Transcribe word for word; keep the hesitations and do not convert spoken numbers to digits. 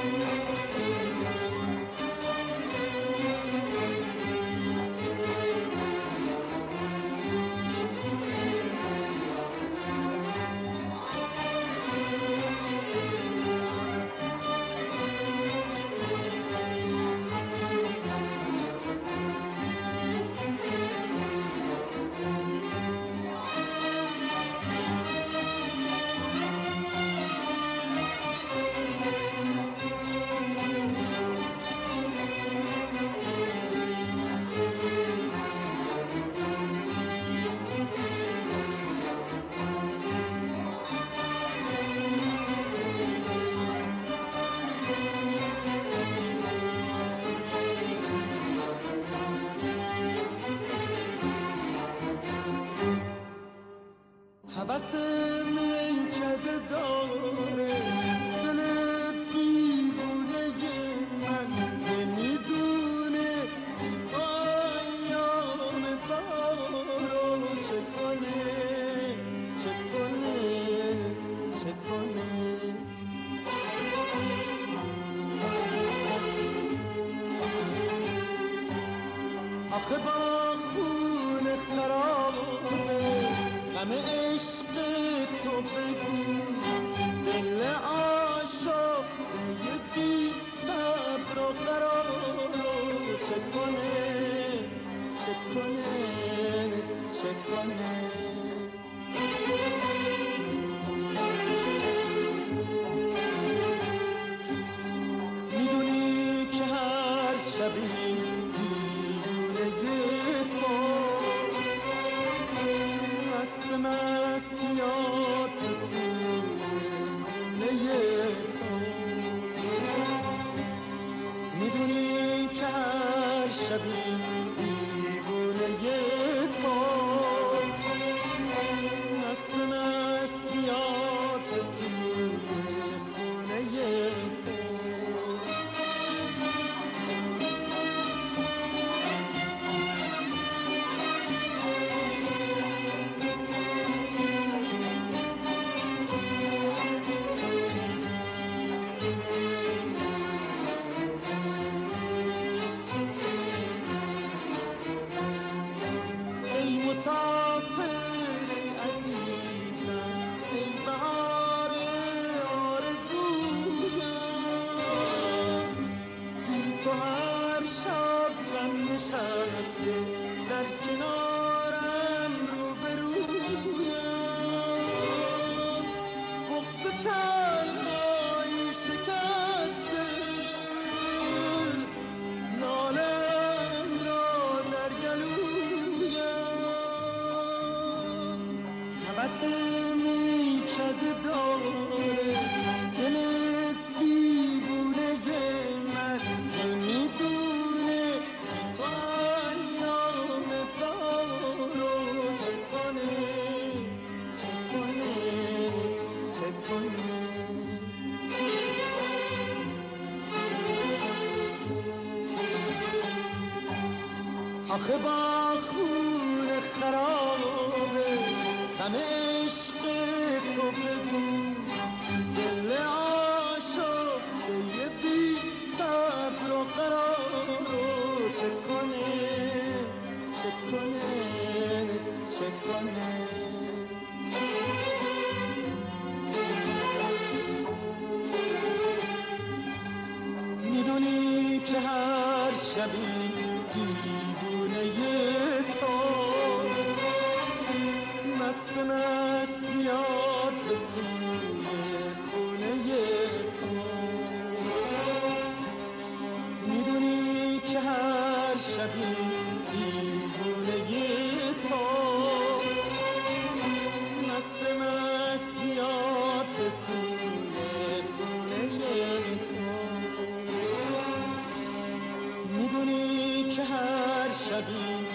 هوس میکده داره دل دیوونه من نمیدونه تو ایام بارو چه کنه چه کنه چه کنه آخه با خون خرابه غم عشق تو بگو دل آشفته بی صبر و قرارو چه کنه چه کنه چه کنه میدونی که هر شبی مست میاد سینه تو میدونی که هر شبی دیوونه تو مست مست میاد سینه خونه تو مسافر عزیزم ای بهار آرزویم بی تو هر شب غم نشسته در کنارم روبرویم بغض تنهایی شکسته نالم را در گلویم هوس میکده داره دل دیوونه من نمیدونه تو ایام بارو چه کنه چه کنه چه کنه آخه با خون خرابه غم عشق تو بگو دل آشفته بی صبر و قرارو چه کنه چه کنه چه کنه میدونی که هر شبی دیوونه تو مست مست میاد به سوی خونه تو میدونی که هر شبی دیوونه تو مست مست میاد به سوی خونه تو میدونی که هر شبی